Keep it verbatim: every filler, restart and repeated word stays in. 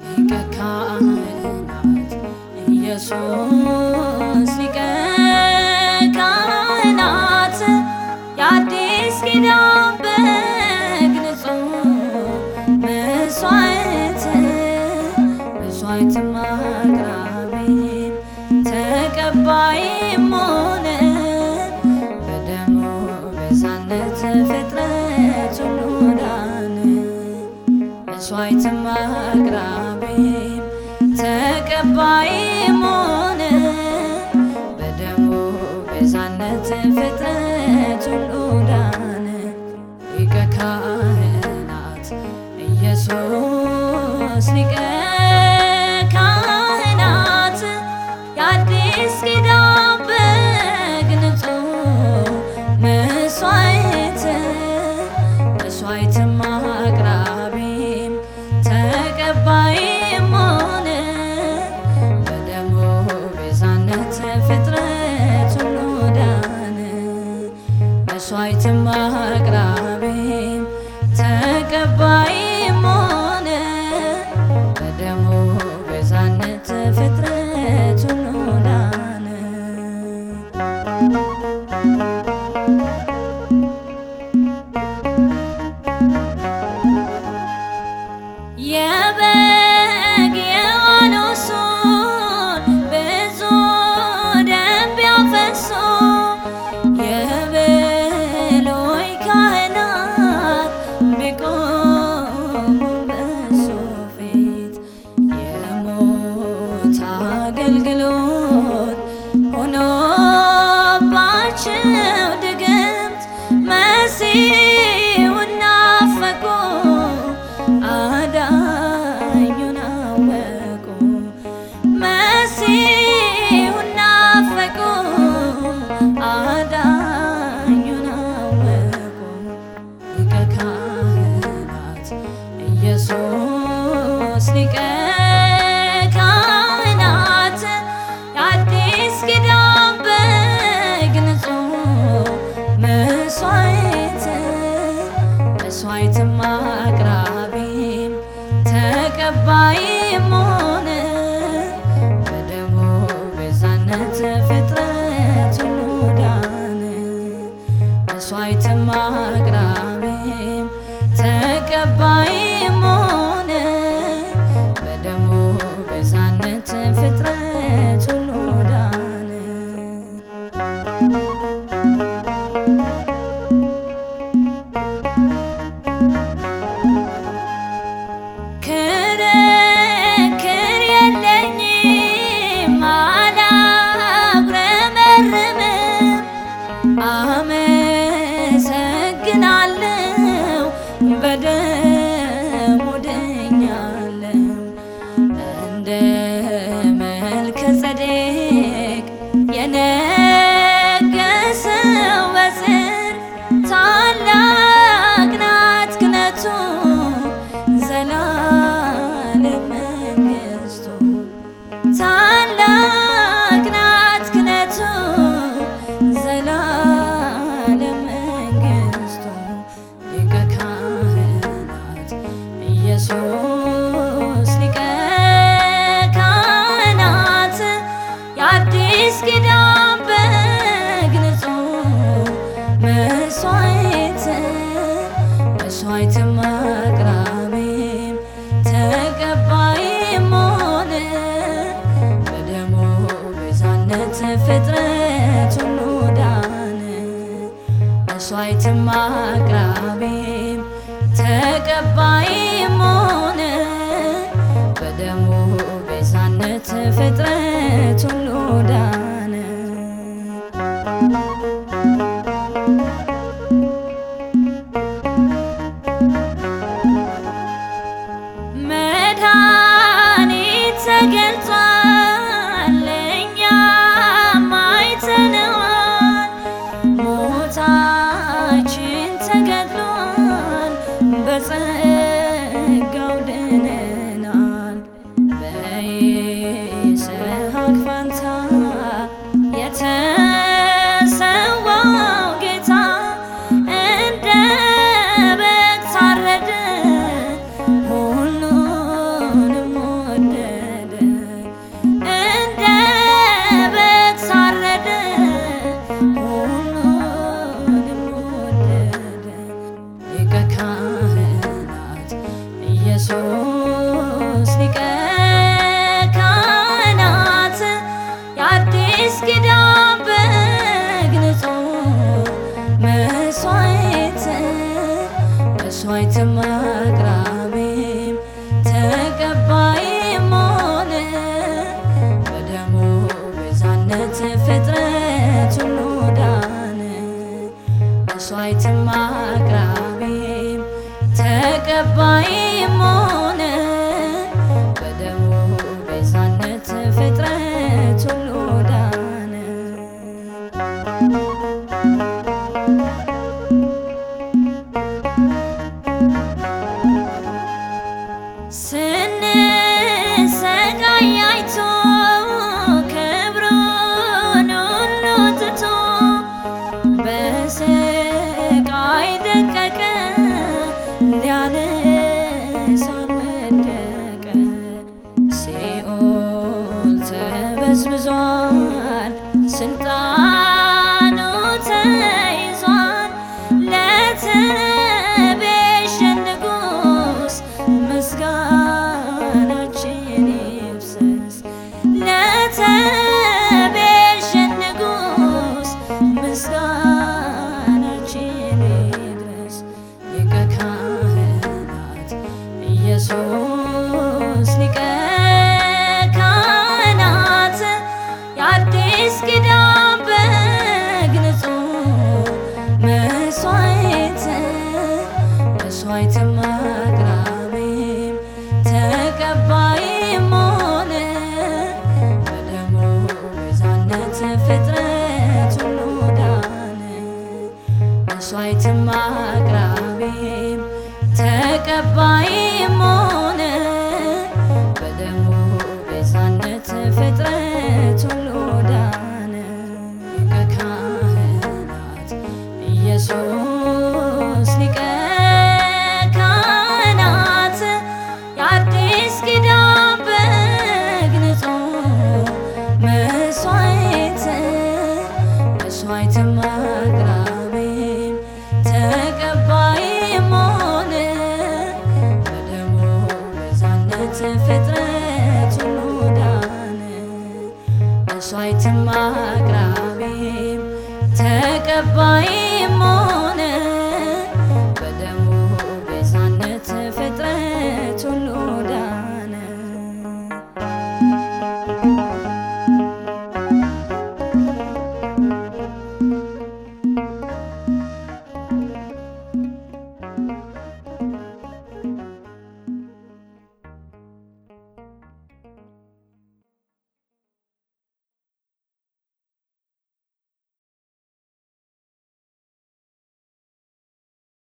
ሊቀ ካህናት ኢየሱስ ሊቀ ካህናት የአዲስ ኪዳን በግ ንጹሕ መስዋዕት መስዋዕትም አቅራቢም ተቀባይም ሆነ በደሙ ቤዛነት ፍጥረት ሁሉ ዳነ። መስዋዕትም አቅራቢም ተቀባይም ሆነ በደሙ ቤዛነት ፍጥረት ሁሉ ዳነ። ሊቀ ካህናት ኢየሱስ ሊቀ ካህናት የአዲስ ኪዳን በግ ንጹሕ መስዋዕት መስዋዕትም አቅራቢም ተቀባይም ሆነ በደሙ ቤዛነት ፍጥረት ሁሉ ዳነ። መስዋዕትም አቅራቢም ተቀባይም ሆነ በደሙ ቤዛነት ፍጥረት ሁሉ ዳነ። የበግ የዋኖሱን ብዙ ደም ቢያፈሱ የብሉይ ካህናት ቢቆሙ በእሱ ፊት የሞት አገልግሎት ሆኖባቸው ድግምት መሲሑን ናፈቁ አዳኙን አወቁ። መሲሑን ናፈቁ አዳኙን አወቁ። ሊቀ ካህናት ኢየሱስ ሊቀ ካህናት የአዲስ ኪዳን በግ ንጹሕ መስዋዕት መስዋዕትም አቅራቢም ተቀባይም ሆነ በደሙ ቤዛነት ፍጥረት ሁሉ ዳነ። መስዋዕትም አቅራቢም ተቀባይም ሆነ በደሙ ቤዛነት ፍጥረት ሁሉ ዳነ። ክርክር የለኝም አላጉረመርምም አመሰግናለሁ በደሙ ድኛለሁ እንደ መልከ ጼዴቅ የነገሰው በጽድቅ ታላቅ ናት ክህነቱ ዘላለም መንግሥቱ። ታላቅ ናት ክህነቱ ዘላለም መንግሥቱ። ሊቀ ካህናት ኢየሱስ ሊቀ ካህናት የአዲስ ኪዳን በግ ንጹሕ መስዋዕት መስዋዕትም አቅራቢም ተቀባይም ሆነ በደሙ ቤዛነት ፍጥረት ሁሉ ዳነ። መስዋዕትም አቅራቢም ተቀባይም ሆነ በደሙ ቤዛነት ፍጥረት ሁሉ ዳነ። መድኃኒት ተገልጿል ለእኛም አይተነዋል። ሞታችን ተገድሏል በጸጋው ድነናል። በይስሐቅ ፋንታ ኢየሱስ ሊቀ ካህናት የአዲስ ኪዳን በግ ንጹሕ መሥዋዕት መሥዋዕትም አቅራቢም ተቀባይም ሆነ በደሙ ቤዛነት ፍጥረት ሁሉ ዳነ። መሥዋዕትም አቅራቢም ተቀባይም ሆነ በደሙ ቤዛነት ፍጥረት ሁሉ ዳነ። ስንሰቃይ አይቶ ክብሩን ሁሉ ትቶ በስቃይ ደቀቀ ሊያነሳን ወደቀ። ሲኦል ተበዝብዟል ስልጣኑ ተይዟል። ለተቤዠን ንጉሥ ምስጋናችን ይፍሰስ። ለተቤዠን ንጉሥ ምስጋናችን ይድረስ። ሊቀ ካህናት ኢየሱስ ሊቀ ካህናት የአዲስ ኪዳን በግ ንጹሕ መሥዋዕት መሥዋዕትም አቅራቢም ተቀባይም ሆነ በደሙ ቤዛነት ፍጥረት ሁሉ ዳነ። መሥዋዕትም አቅራቢም ተቀባይም ሆነ በደሙ ቤዛነት ፍጥረት